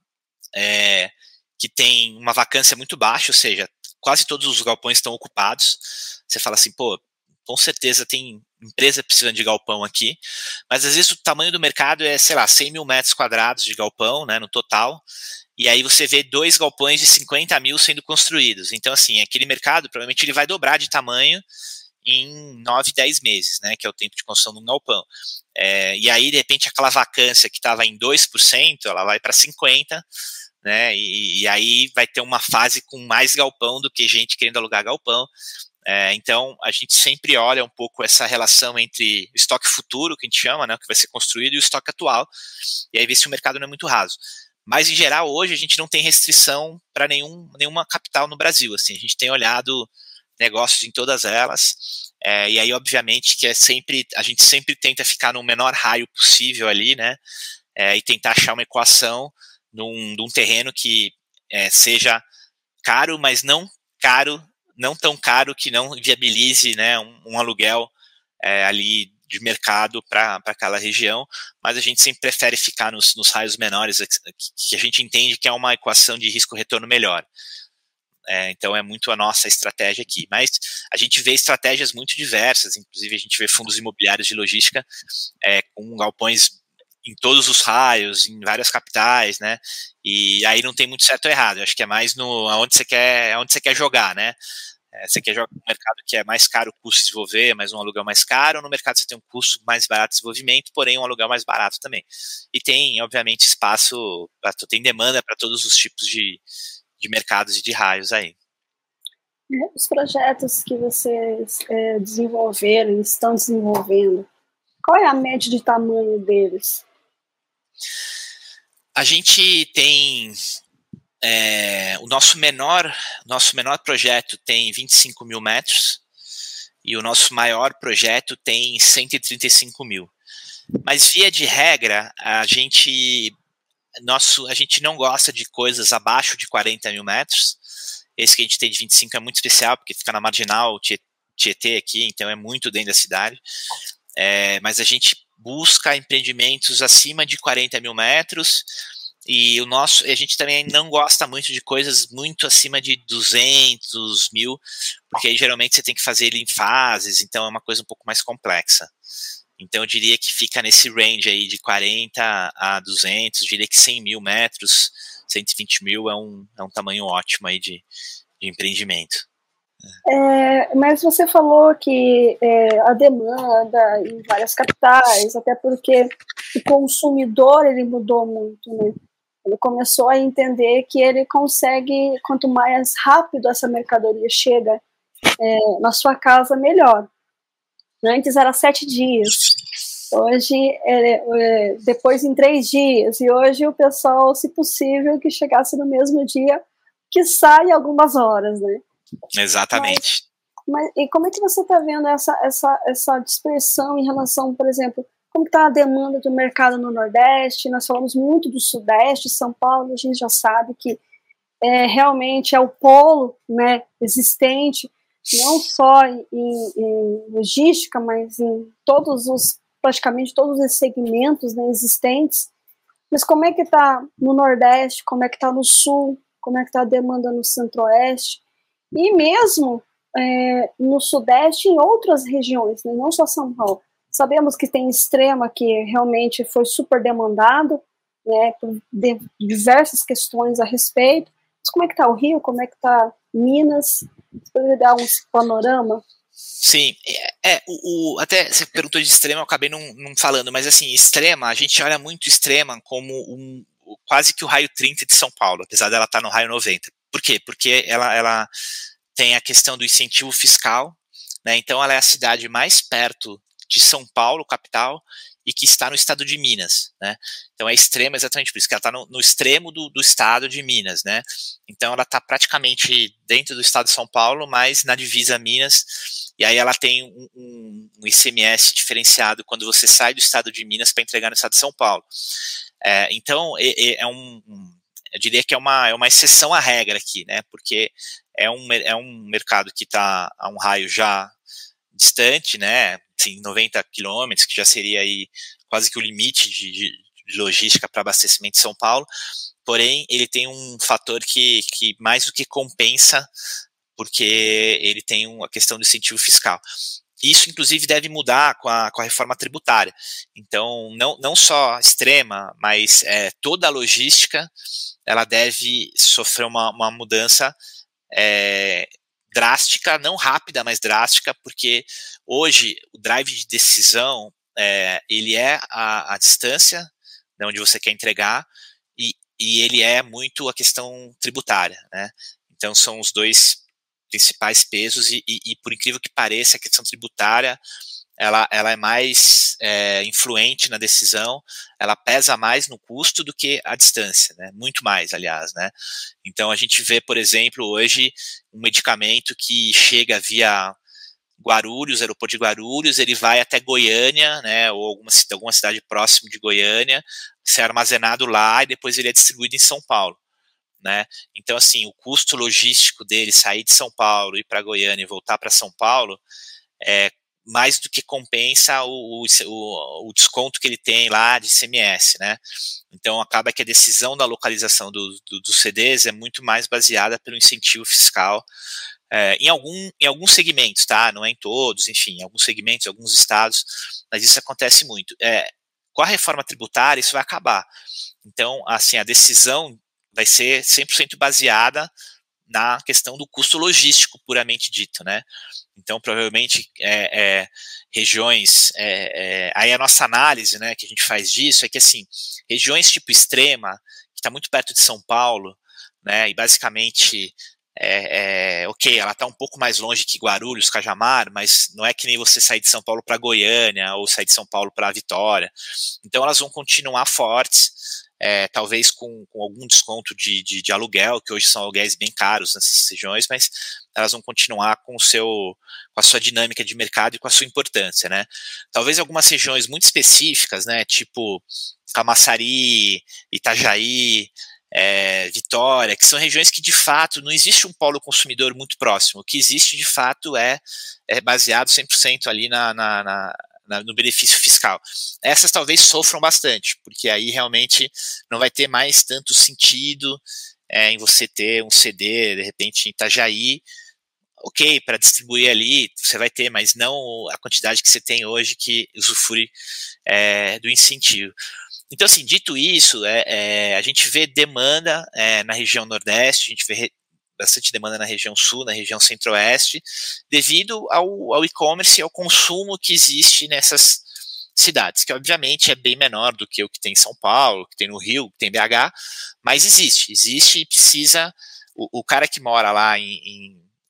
é, que tem uma vacância muito baixa, ou seja, quase todos os galpões estão ocupados. Você fala assim, pô, com certeza tem empresa precisando de galpão aqui, mas às vezes o tamanho do mercado é, sei lá, cem mil metros quadrados de galpão, né, no total, e aí você vê dois galpões de cinquenta mil sendo construídos. Então, assim, aquele mercado, provavelmente ele vai dobrar de tamanho em nove, dez meses, né, que é o tempo de construção de um galpão. É, e aí, de repente, aquela vacância que estava em dois por cento, ela vai para cinquenta por cento, né, e, e aí vai ter uma fase com mais galpão do que gente querendo alugar galpão. É, então a gente sempre olha um pouco essa relação entre o estoque futuro, que a gente chama, né, que vai ser construído, e o estoque atual, e aí vê se o mercado não é muito raso. Mas em geral hoje a gente não tem restrição para nenhum, nenhuma capital no Brasil, assim, a gente tem olhado negócios em todas elas, é, e aí obviamente que é sempre, a gente sempre tenta ficar no menor raio possível ali, né, é, e tentar achar uma equação num, num terreno que é, seja caro, mas não caro, não tão caro que não viabilize, né, um, um aluguel é, ali de mercado para aquela região, mas a gente sempre prefere ficar nos, nos raios menores, que, que a gente entende que é uma equação de risco-retorno melhor. É, então é muito a nossa estratégia aqui, mas a gente vê estratégias muito diversas, inclusive a gente vê fundos imobiliários de logística é, com galpões em todos os raios, em várias capitais, né, e aí não tem muito certo ou errado, eu acho que é mais no aonde você quer, aonde você quer jogar, né, é, você quer jogar no mercado que é mais caro o custo de desenvolver, mas um aluguel mais caro, ou no mercado você tem um custo mais barato de desenvolvimento, porém um aluguel mais barato também, e tem, obviamente, espaço, pra, tem demanda para todos os tipos de, de mercados e de raios aí. Os projetos que vocês é, desenvolveram, estão desenvolvendo, qual é a média de tamanho deles? A gente tem é, o nosso menor, nosso menor projeto tem vinte e cinco mil metros e o nosso maior projeto tem cento e trinta e cinco mil. Mas via de regra, a gente, nosso, a gente não gosta de coisas abaixo de quarenta mil metros. Esse que a gente tem de vinte e cinco é muito especial, porque fica na Marginal Tietê aqui, então é muito dentro da cidade. É, mas a gente busca empreendimentos acima de quarenta mil metros, e o nosso, a gente também não gosta muito de coisas muito acima de duzentos mil, porque aí geralmente você tem que fazer ele em fases, então é uma coisa um pouco mais complexa. Então eu diria que fica nesse range aí de quarenta a duzentos, eu diria que cem mil metros, cento e vinte mil é um, é um tamanho ótimo aí de, de empreendimento. É, mas você falou que é, a demanda em várias capitais, até porque o consumidor ele mudou muito, né? Ele começou a entender que ele consegue, quanto mais rápido essa mercadoria chega é, na sua casa, melhor. Antes era sete dias, hoje é, é, depois em três dias, e hoje o pessoal, se possível, que chegasse no mesmo dia, que sai algumas horas, né? Exatamente. Mas, mas e como é que você está vendo essa, essa, essa dispersão em relação, por exemplo, como está a demanda do mercado no Nordeste? Nós falamos muito do Sudeste, São Paulo, a gente já sabe que é, realmente é o polo, né, existente, não só em, em logística, mas em todos os, praticamente todos os segmentos, né, existentes. Mas como é que está no Nordeste, como é que está no Sul, como é que está a demanda no Centro-Oeste, e mesmo é, no Sudeste, em outras regiões, né, não só São Paulo. Sabemos que tem Extrema, que realmente foi super demandado, né, por diversas questões a respeito. Mas como é que está o Rio, como é que está Minas? Você poderia dar um panorama? Sim, é, é o, o, até você perguntou de Extrema, eu acabei não, não falando, mas assim, Extrema, a gente olha muito Extrema como um, quase que o raio trinta de São Paulo, apesar dela estar no raio noventa. Por quê? Porque ela, ela tem a questão do incentivo fiscal, né, então ela é a cidade mais perto de São Paulo, capital, e que está no estado de Minas, né? Então é extrema exatamente por isso, que ela está no, no extremo do, do estado de Minas, né? Então ela está praticamente dentro do estado de São Paulo, mas na divisa Minas, e aí ela tem um, um, um I C M S diferenciado quando você sai do estado de Minas para entregar no estado de São Paulo. É, então é, é um, eu diria que é uma, é uma exceção à regra aqui, né? Porque é um, é um mercado que está a um raio já distante, né? Assim, noventa quilômetros, que já seria aí quase que o limite de, de, de logística para abastecimento de São Paulo, porém ele tem um fator que, que mais do que compensa, porque ele tem uma questão do incentivo fiscal. Isso, inclusive, deve mudar com a, com a reforma tributária. Então, não, não só Extrema, mas é, toda a logística, ela deve sofrer uma, uma mudança é, drástica, não rápida, mas drástica, porque hoje o drive de decisão, é, ele é a, a distância de onde você quer entregar e, e ele é muito a questão tributária, né? Então são os dois principais pesos e, e, e por incrível que pareça, a questão tributária ela, ela é mais é, influente na decisão, ela pesa mais no custo do que a distância, né? Muito mais, aliás, né? Então a gente vê, por exemplo, hoje um medicamento que chega via Guarulhos, aeroporto de Guarulhos, ele vai até Goiânia, né? Ou alguma, alguma cidade próxima de Goiânia, ser armazenado lá e depois ele é distribuído em São Paulo. Né? Então, assim, o custo logístico dele sair de São Paulo, ir para Goiânia e voltar para São Paulo é mais do que compensa o, o, o desconto que ele tem lá de I C M S, né? Então acaba que a decisão da localização do, do, dos C Ds é muito mais baseada pelo incentivo fiscal é, em, algum, em alguns segmentos, tá? Não é em todos, enfim, em alguns segmentos, em alguns estados, mas isso acontece muito. É, com a reforma tributária isso vai acabar. Então, assim, a decisão vai ser cem por cento baseada na questão do custo logístico puramente dito, né? Então, provavelmente, é, é, regiões, é, é, aí a nossa análise, né, que a gente faz disso é que, assim, regiões tipo Extrema, que está muito perto de São Paulo, né, e basicamente, é, é, ok, ela está um pouco mais longe que Guarulhos, Cajamar, mas não é que nem você sair de São Paulo para Goiânia, ou sair de São Paulo para Vitória. Então, elas vão continuar fortes, É, talvez com, com algum desconto de, de, de aluguel, que hoje são aluguéis bem caros nessas regiões, mas elas vão continuar com, o seu, com a sua dinâmica de mercado e com a sua importância, né? Talvez algumas regiões muito específicas, né, tipo Camaçari, Itajaí, é, Vitória, que são regiões que de fato não existe um polo consumidor muito próximo, o que existe de fato é, é baseado cem por cento ali na, na, na no benefício fiscal. Essas talvez sofram bastante, porque aí realmente não vai ter mais tanto sentido é, em você ter um C D, de repente, em Itajaí, ok, para distribuir ali, você vai ter, mas não a quantidade que você tem hoje que usufrui é, do incentivo. Então, assim, dito isso, é, é, a gente vê demanda é, na região Nordeste, a gente vê bastante demanda na região Sul, na região Centro-Oeste, devido ao, ao e-commerce e ao consumo que existe nessas cidades, que obviamente é bem menor do que o que tem em São Paulo, que tem no Rio, que tem em B H, mas existe, existe e precisa, o, o cara que mora lá em, em,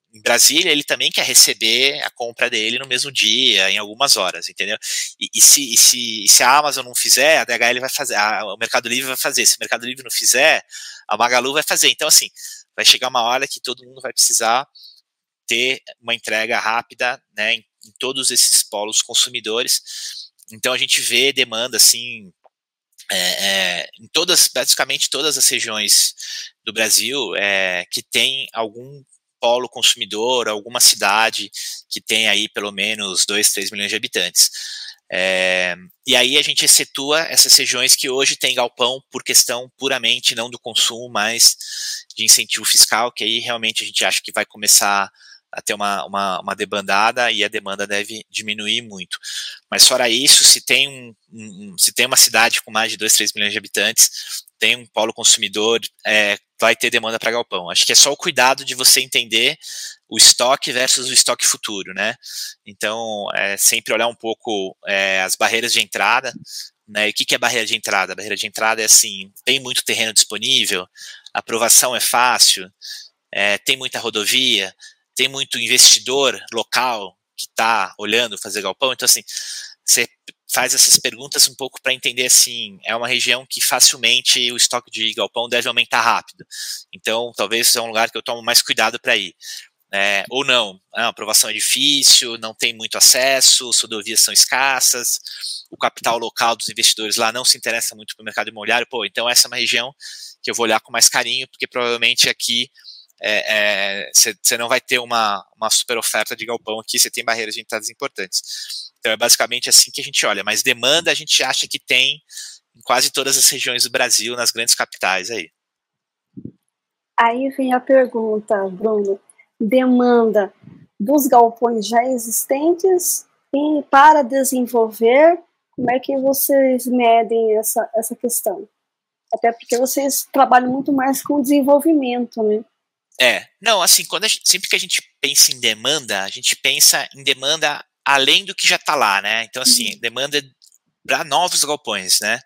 em Brasília, ele também quer receber a compra dele no mesmo dia, em algumas horas, entendeu? E, e, se, e, se, e se a Amazon não fizer, a D H L vai fazer, a, o Mercado Livre vai fazer. Se o Mercado Livre não fizer, a Magalu vai fazer. Então, assim, vai chegar uma hora que todo mundo vai precisar ter uma entrega rápida, né, em, em todos esses polos consumidores. Então, a gente vê demanda, assim, É, é, em todas, basicamente todas as regiões do Brasil é, que tem algum polo consumidor, alguma cidade que tem aí pelo menos dois, três milhões de habitantes. É, e aí a gente excetua essas regiões que hoje tem galpão por questão puramente não do consumo, mas de incentivo fiscal, que aí realmente a gente acha que vai começar a ter uma, uma, uma debandada e a demanda deve diminuir muito. Mas fora isso, se tem, um, um, se tem uma cidade com mais de dois, três milhões de habitantes, tem um polo consumidor, é, vai ter demanda para galpão. Acho que é só o cuidado de você entender o estoque versus o estoque futuro, né? Então, é, sempre olhar um pouco é, as barreiras de entrada, né? E o que, que é barreira de entrada? A barreira de entrada é assim, tem muito terreno disponível, a aprovação é fácil, é, tem muita rodovia, tem muito investidor local que está olhando fazer galpão, então assim, você faz essas perguntas um pouco para entender assim, é uma região que facilmente o estoque de galpão deve aumentar rápido, então talvez é um lugar que eu tomo mais cuidado para ir, é, ou não, a aprovação é difícil, não tem muito acesso, as rodovias são escassas, o capital local dos investidores lá não se interessa muito para o mercado imobiliário, pô, então essa é uma região que eu vou olhar com mais carinho, porque provavelmente aqui você é, é, não vai ter uma, uma super oferta de galpão aqui, você tem barreiras de entradas importantes. Então é basicamente assim que a gente olha, mas demanda a gente acha que tem em quase todas as regiões do Brasil, nas grandes capitais aí. Aí vem a pergunta, Bruno, demanda dos galpões já existentes e para desenvolver, como é que vocês medem essa, essa questão? Até porque vocês trabalham muito mais com desenvolvimento, né? É, não, assim, quando a gente, sempre que a gente pensa em demanda, a gente pensa em demanda além do que já está lá, né? Então, assim, uhum. demanda para novos galpões, né?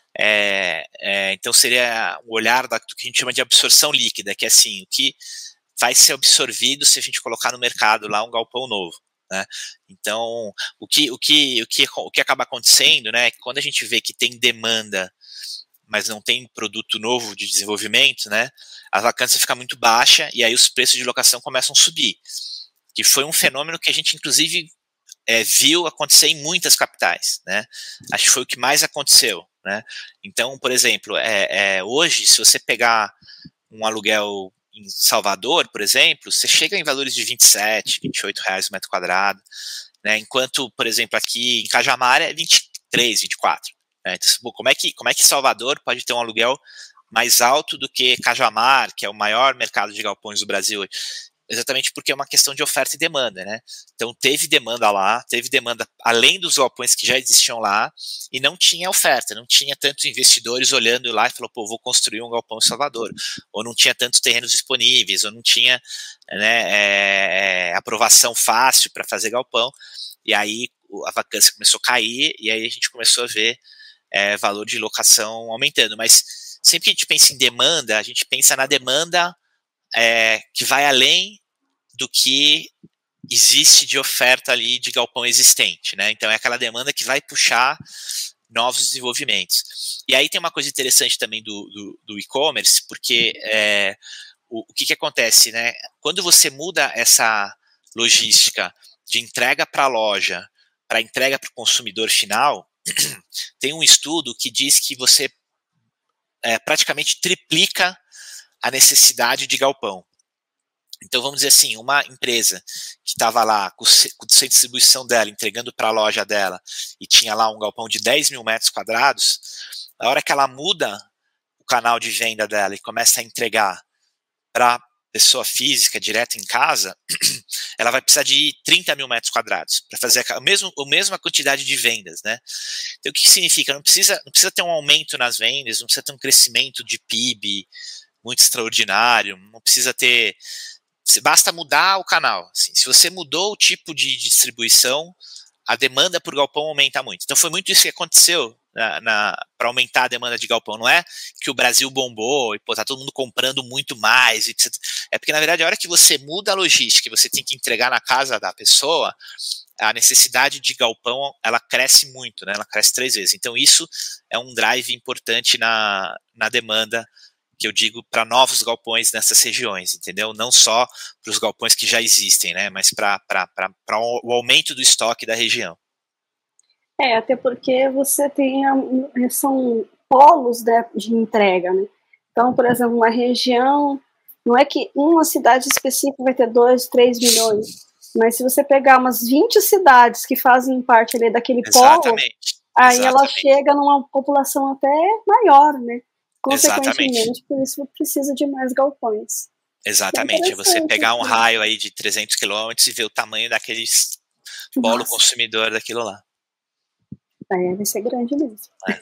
É, é, então, seria o olhar da, do que a gente chama de absorção líquida, que é assim, o que vai ser absorvido se a gente colocar no mercado lá um galpão novo, né? Então, o que, o que, o que, o que acaba acontecendo, né? É que quando a gente vê que tem demanda, mas não tem produto novo de desenvolvimento, né, a vacância fica muito baixa e aí os preços de locação começam a subir, que foi um fenômeno que a gente, inclusive, é, viu acontecer em muitas capitais, né, acho que foi o que mais aconteceu, né, então, por exemplo, é, é, hoje, se você pegar um aluguel em Salvador, por exemplo, você chega em valores de vinte e sete, vinte e oito reais o metro quadrado, né, enquanto, por exemplo, aqui em Cajamar é vinte e três, vinte e quatro. É, então, como, é que, como é que Salvador pode ter um aluguel mais alto do que Cajamar, que é o maior mercado de galpões do Brasil? Exatamente porque é uma questão de oferta e demanda, né? Então teve demanda lá, teve demanda além dos galpões que já existiam lá, e não tinha oferta, não tinha tantos investidores olhando lá e falou, pô, vou construir um galpão em Salvador, ou não tinha tantos terrenos disponíveis, ou não tinha, né, é, é, aprovação fácil para fazer galpão, e aí a vacância começou a cair, e aí a gente começou a ver É, valor de locação aumentando, mas sempre que a gente pensa em demanda, a gente pensa na demanda é, que vai além do que existe de oferta ali de galpão existente, né? Então é aquela demanda que vai puxar novos desenvolvimentos. E aí tem uma coisa interessante também do, do, do e-commerce, porque é, o, o que, que acontece, né? Quando você muda essa logística de entrega para a loja, para entrega para o consumidor final, tem um estudo que diz que você é, praticamente triplica a necessidade de galpão. Então, vamos dizer assim, uma empresa que estava lá com o centro de distribuição dela, entregando para a loja dela, e tinha lá um galpão de dez mil metros quadrados, na hora que ela muda o canal de venda dela e começa a entregar para pessoa física, direto em casa, ela vai precisar de trinta mil metros quadrados para fazer a, mesmo, a mesma quantidade de vendas, né? Então, o que, que significa? Não precisa, não precisa ter um aumento nas vendas, não precisa ter um crescimento de P I B muito extraordinário, não precisa ter... Basta mudar o canal. Assim, se você mudou o tipo de distribuição, a demanda por galpão aumenta muito. Então, foi muito isso que aconteceu na, na, para aumentar a demanda de galpão. Não é que o Brasil bombou e pô, tá todo mundo comprando muito mais. etcétera. É porque, na verdade, a hora que você muda a logística e você tem que entregar na casa da pessoa, a necessidade de galpão, ela cresce muito, né? Ela cresce três vezes. Então, isso é um drive importante na, na demanda, que eu digo, para novos galpões nessas regiões, entendeu? Não só para os galpões que já existem, né? Mas para o aumento do estoque da região. É, até porque você tem, são polos, né, de entrega, né? Então, por exemplo, uma região, não é que uma cidade específica vai ter dois, três milhões, mas se você pegar umas vinte cidades que fazem parte ali daquele Exatamente. polo, aí Exatamente. ela chega numa população até maior, né? Consequentemente, Exatamente. por isso precisa de mais galpões. Exatamente. Você pegar um raio aí de trezentos quilômetros e ver o tamanho daquele polo Nossa. consumidor daquilo lá. É, vai ser grande mesmo. É.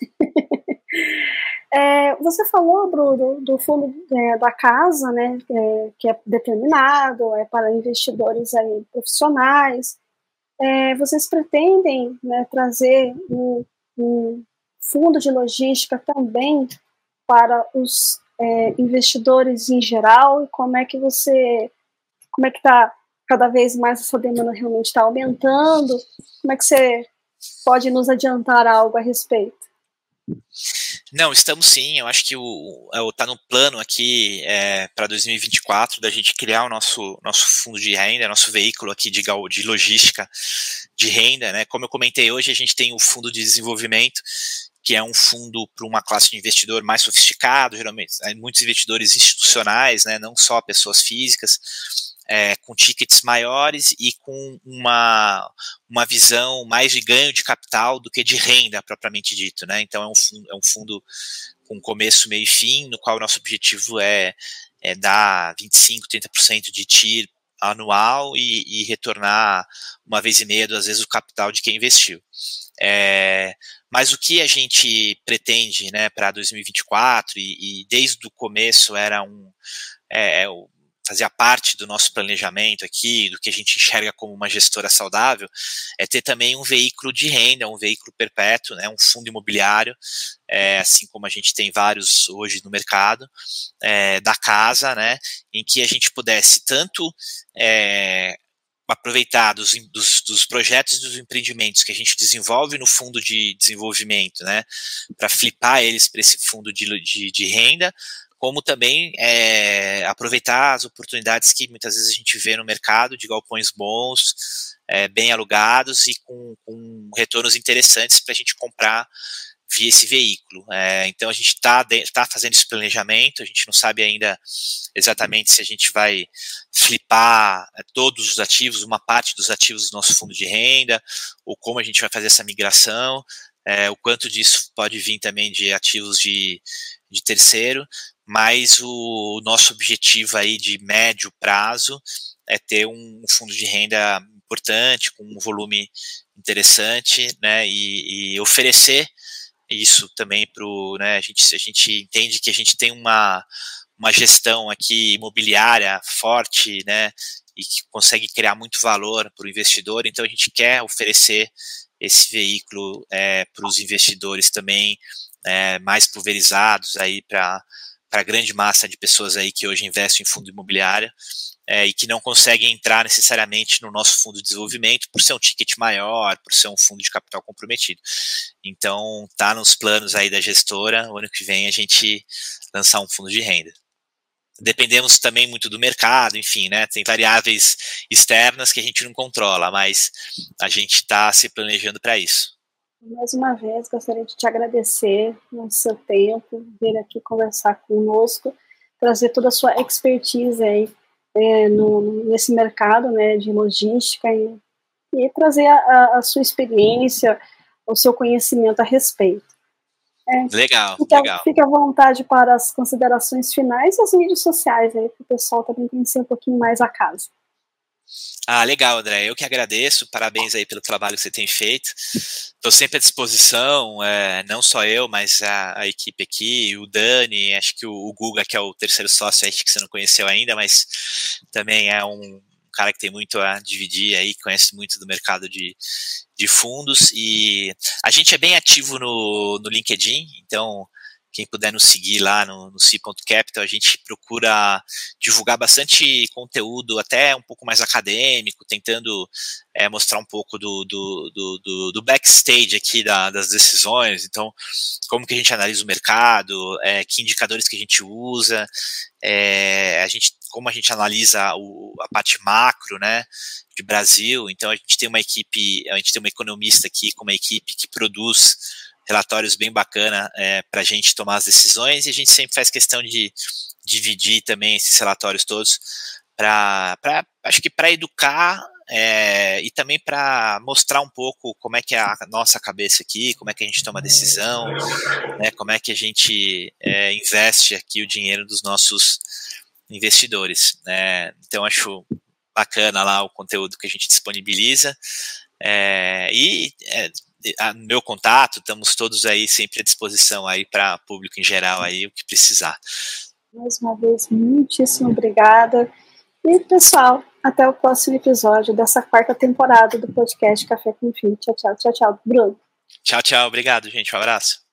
É, você falou, Bruno, do fundo é, da casa, né, é, que é determinado, é para investidores aí, profissionais. É, vocês pretendem, né, trazer um, um fundo de logística também para os é, investidores em geral? E como é que você, como é que está cada vez mais essa demanda realmente está aumentando? Como é que você pode nos adiantar algo a respeito? Não, estamos sim, eu acho que o está no plano aqui é, para dois mil e vinte e quatro da gente criar o nosso, nosso fundo de renda, nosso veículo aqui de, de logística de renda, né? Como eu comentei hoje, a gente tem o fundo de desenvolvimento, que é um fundo para uma classe de investidor mais sofisticado, geralmente muitos investidores institucionais, né? Não só pessoas físicas, É, com tickets maiores e com uma, uma visão mais de ganho de capital do que de renda propriamente dito, né? Então é um fundo, é um fundo com começo, meio e fim, no qual o nosso objetivo é, é dar vinte e cinco, trinta por cento de T I R anual e, e retornar uma vez e meia, duas vezes o capital de quem investiu. É, mas o que a gente pretende, né, para dois mil e vinte e quatro e, e desde o começo era um é, o fazia parte do nosso planejamento aqui, do que a gente enxerga como uma gestora saudável, é ter também um veículo de renda, um veículo perpétuo, né, um fundo imobiliário, é, assim como a gente tem vários hoje no mercado, é, da casa, né, em que a gente pudesse tanto é, aproveitar dos, dos, dos projetos e dos empreendimentos que a gente desenvolve no fundo de desenvolvimento, né, para flipar eles para esse fundo de, de, de renda, como também é, aproveitar as oportunidades que muitas vezes a gente vê no mercado de galpões bons, é, bem alugados e com, com retornos interessantes para a gente comprar via esse veículo. É, então a gente está tá fazendo esse planejamento, a gente não sabe ainda exatamente se a gente vai flipar todos os ativos, uma parte dos ativos do nosso fundo de renda, ou como a gente vai fazer essa migração, é, o quanto disso pode vir também de ativos de, de terceiro, mas o nosso objetivo aí de médio prazo é ter um fundo de renda importante, com um volume interessante, né, e, e oferecer isso também para o, né, a gente, a gente entende que a gente tem uma, uma gestão aqui imobiliária forte, né, e que consegue criar muito valor para o investidor, então a gente quer oferecer esse veículo é, para os investidores também é, mais pulverizados aí para para a grande massa de pessoas aí que hoje investem em fundo imobiliário é, e que não conseguem entrar necessariamente no nosso fundo de desenvolvimento por ser um ticket maior, por ser um fundo de capital comprometido. Então, tá nos planos aí da gestora, o ano que vem a gente lançar um fundo de renda. Dependemos também muito do mercado, enfim, né, tem variáveis externas que a gente não controla, mas a gente está se planejando para isso. Mais uma vez, gostaria de te agradecer no seu tempo, vir aqui conversar conosco, trazer toda a sua expertise aí é, no, nesse mercado, né, de logística e, e trazer a, a sua experiência, o seu conhecimento a respeito. É, legal, fica, legal. Fique à vontade para as considerações finais e as mídias sociais, aí, para o pessoal também conhecer um pouquinho mais a casa. Ah, legal, André. Eu que agradeço. Parabéns aí pelo trabalho que você tem feito. Estou sempre à disposição, é, não só eu, mas a, a equipe aqui, o Dani, acho que o, o Guga, que é o terceiro sócio, acho que você não conheceu ainda, mas também é um cara que tem muito a dividir aí, conhece muito do mercado de, de fundos. E a gente é bem ativo no, no LinkedIn, então quem puder nos seguir lá no, no C ponto Capital, a gente procura divulgar bastante conteúdo, até um pouco mais acadêmico, tentando é, mostrar um pouco do, do, do, do, do backstage aqui da, das decisões. Então, como que a gente analisa o mercado, é, que indicadores que a gente usa, é, a gente, como a gente analisa o, a parte macro, né, de Brasil. Então, a gente tem uma equipe, a gente tem uma economista aqui com uma equipe que produz relatórios bem bacana é, para a gente tomar as decisões, e a gente sempre faz questão de dividir também esses relatórios todos para, acho que para educar é, e também para mostrar um pouco como é que é a nossa cabeça aqui, como é que a gente toma decisão, né, como é que a gente é, investe aqui o dinheiro dos nossos investidores, né? Então acho bacana lá o conteúdo que a gente disponibiliza, é, e é, a, meu contato, estamos todos aí sempre à disposição aí para público em geral aí, o que precisar. Mais uma vez, muitíssimo obrigada. E, pessoal, até o próximo episódio dessa quarta temporada do podcast Café com Fio. Tchau, tchau, tchau, tchau. Bruno. Tchau, tchau. Obrigado, gente. Um abraço.